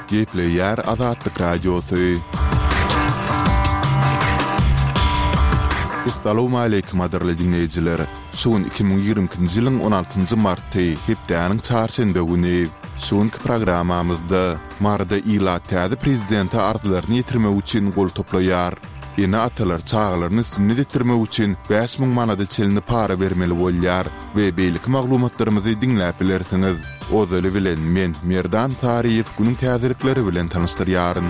Gepleyer Azatlyk Radiosu. Assalamu alaykum adarly dinleyijiler. Şuun 2020-nji ýylyň 16-njy marty hepdeniň çarşembe güni şuunky programamyzda Marda ila täze prezidenti ardylaryny ýetirmek üçin gol toplaýar. Ýene atalar çağlaryny sünnet etdirmek üçin 5000 manada çelini para bermeli bolýar we beýlik maglumatlarymyzy dinläp bilersiňiz. Ozaly bilen men Merdan Tariýew günüň täzelikleri bilen tanystyryaryn.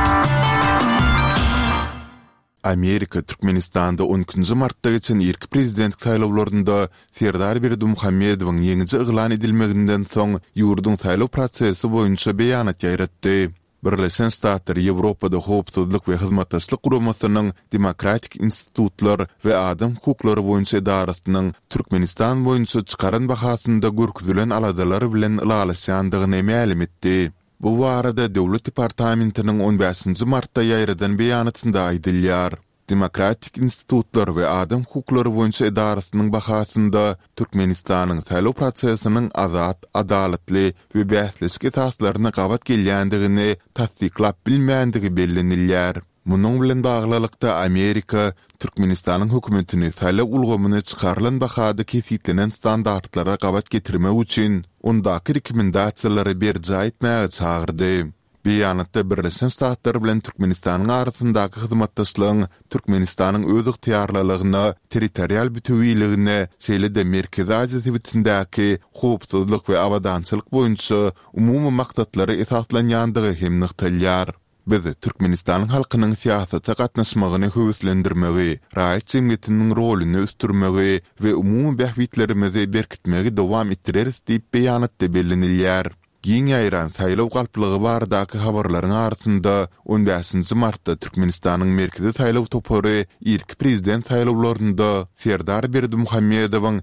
Amerika Türkmenistanda 12-nji martda geçen ilk prezidentlik saýlawlarynda Serdar Berdimuhammedowyň ýeňiji yglan edilmeginden soň ýurdun saýlaw prosesi boýunça beýanat ýaýratdy. Birleşen Ştatlar Ýewropada howpsuzlyk we hyzmatdaşlyk guramasynyň Demokratik Institutlar we Adam hukuklary boýunça idarasynyň Türkmenistan boýunça çykaran bahasynda görkezülen aladalary bilen ýalaşýandygyny ma'lum etdi. Bu barada Döwlet Departamentiniň 15-nji martda ýaýradan beýanatynda aýdylýar. Demokratik Institutlar we Adam hukuklary boýunça idarasynyň bahasynda Türkmenistanyň saýlaw prosesiniň azat, adalatly we bäsleşik taslaryna gabat gelýändigini tasdiklap bilmäändigi bellenilýär. Munyň bilen baglylykda Amerika Türkmenistanyň hökümetini saýlaw ulgamyny çykarylan bahada kefitlenen standartlara gabat getirmek üçin ondaky rekomendasiýalary berja etmäge çağırdy. Beýanatda Birleşen Ştatlar bilen Türkmenistanyň arasyndaky hyzmatdaşlygyň Türkmenistanyň öz ygtyýarlylygyna, territorial bütünligine, şeýle-de Merkezi Aziýa sebitindäki howpsuzlyk we awadançylyk boýunça umumy maksatlary esaslanýandygy hem nykdalýar. Biz Türkmenistanyň halkynyň siýasata gatnaşmagyny höwüslendirmegi, raýat jemgyýetiniň rolyny üstürmegi we umumy bähwitlerimizi berkitmegi dowam etdireriz diýip beýanatda bellenilýär. Giň ýaýran saýlaw galplygy bardaky habarlaryň arasynda 15-nji martda Türkmenistanyň merkezi saýlaw topary ilk prezident saýlawlarynda Serdar Berdimuhammedowyň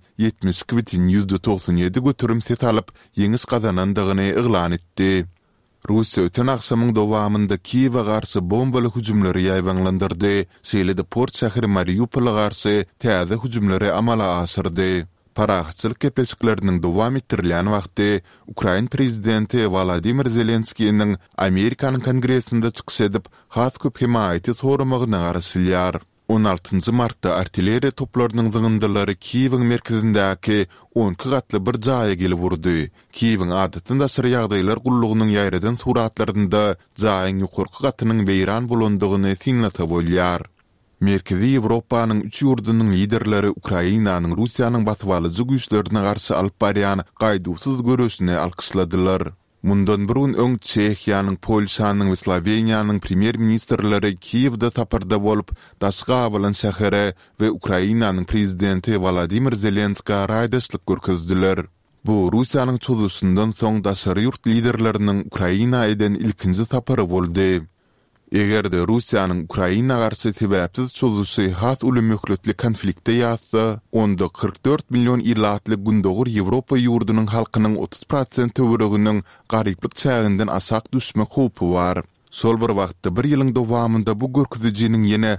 72,97 götürüm set alyp ýeňis gazanandygyny yglan etdi. Russiýa öten akşamyň dowamynda Kiýewe garşy bombaly hüjümleri ýaýbanlandyrdy, şeýle-de Port şäheri Mariupola garşy täze hüjümleri amala asyrdy. Parahatçylyk gepleşikleriniň dowam etdirilýän wagty Ukraina prezidenti Volodymyr Zelenskiýiň Amerikanyň Kongresinde çykyş edip has köp himayaty soramagyna garaşylýar. 16-njy martda artilleriýa toplarynyň zyňyndalary Kiýewiň merkezindäki 12 gatly bir jaýa gelip urdy. Kiýewiň adatynda aşyry ýagdaýlar gullugynyň ýaýradan suratlarynda jaýyň ýokurky gatynyň beýran bolandygyny siňlata bolýar. Merkezi Ýewropanyň 3 ýurdunyň liderleri Ukrainanyň Russiýanyň basywalyjy güýçlerine garşy alyp barýan gaýdusuz görüşini alkyşladylar. Mundan burun öň Çehiýanyň, Polşanyň we Sloveniýanyň premier ministrleri Kiýewde taparda bolup, daşga awalan şähere we Ukrainanyň prezidenti Volodymyr Zelenskiy raýdaşlyk görkezdiler. Bu Russiýanyň çözülüşinden soň daşary ýurt liderleriniň Ukraina eden ilkinji tapary boldy. Egerde Russiýanyň Ukraina garşy sebäpsiz çözülüşi has ulumökletli konfliktde ýatsa, onda 44 million ýyllatly gündogur Ýewropa ýurdunyň halkynyň 30% töwereginiň garyplyk çäginden aşak düşme howpy bar. Şol bir wagtda bir ýylyň dowamynda bu görkezijiniň ýene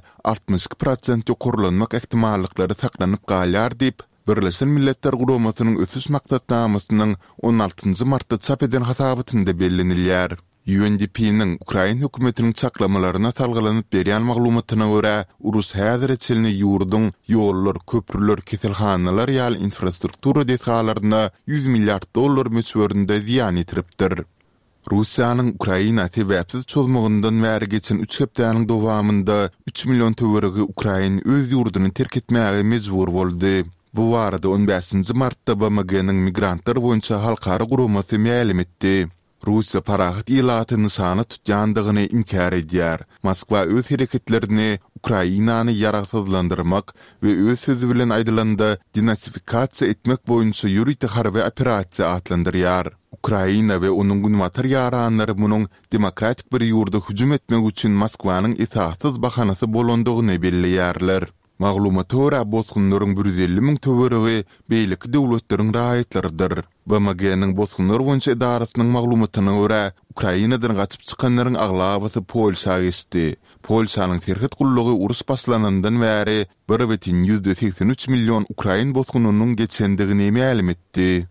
62% ýokurlanmak ähtimallyklary saklanyp galýar diýip Birleşen Milletler Guramasynyň ösüş maksatnamasynyň 16-njy martda çap eden hasabatynda bellenilýär. UNDP-niň Ukraina hökümetiniň çaklamalaryna salgylanyp berýän maglumatyna görä, urus häzir etçilini ýurdun ýollar, köprüler, keselhanalar ýaly infrastruktura detalaryna 100 milliard dollar möçberinde ziýan etiripdir. Russiýanyň Ukraina sebäpsiz çözmegininden bäri geçen 3 hepdeniň dowamynda 3 million töweregi Ukraina öz ýurduny terk etmäge mejbur boldy. Bu barada 15-nji martda BMG-niň migrantlar boýunça halkara guramasy ma'lum etdi. Russiýa parahat ýylaty nişany tutýandygyny inkar edýär. Moskwa öz hereketlerini Ukrainany ýaraksızlandyrmak we öz sözü bilen aýdylanda denazifikasiýa etmek boýunça ýürüýti harby operasiýa atlandyrýar. Ukraina we onuň günmatar ýaranlary munyň demokratik bir ýurda hüjüm etmek üçin Moskwanyň esassız bahanasy bolandygyny belleýärler. Maglumata görä bozgunlaryň 150 000 töweregi beýlik döwletleriň raýatlarydyr. BMG-niň bozgunlar boýunça idarasynyň maglumatyna görä Ukrainadan gaçyp çykanlaryň aglabasy Polşa geçdi. Polşanyň terhit gullugy urus başlanandan bäri 1,83 million Ukrain bozgunynyň geçendigini ma'lum etdi.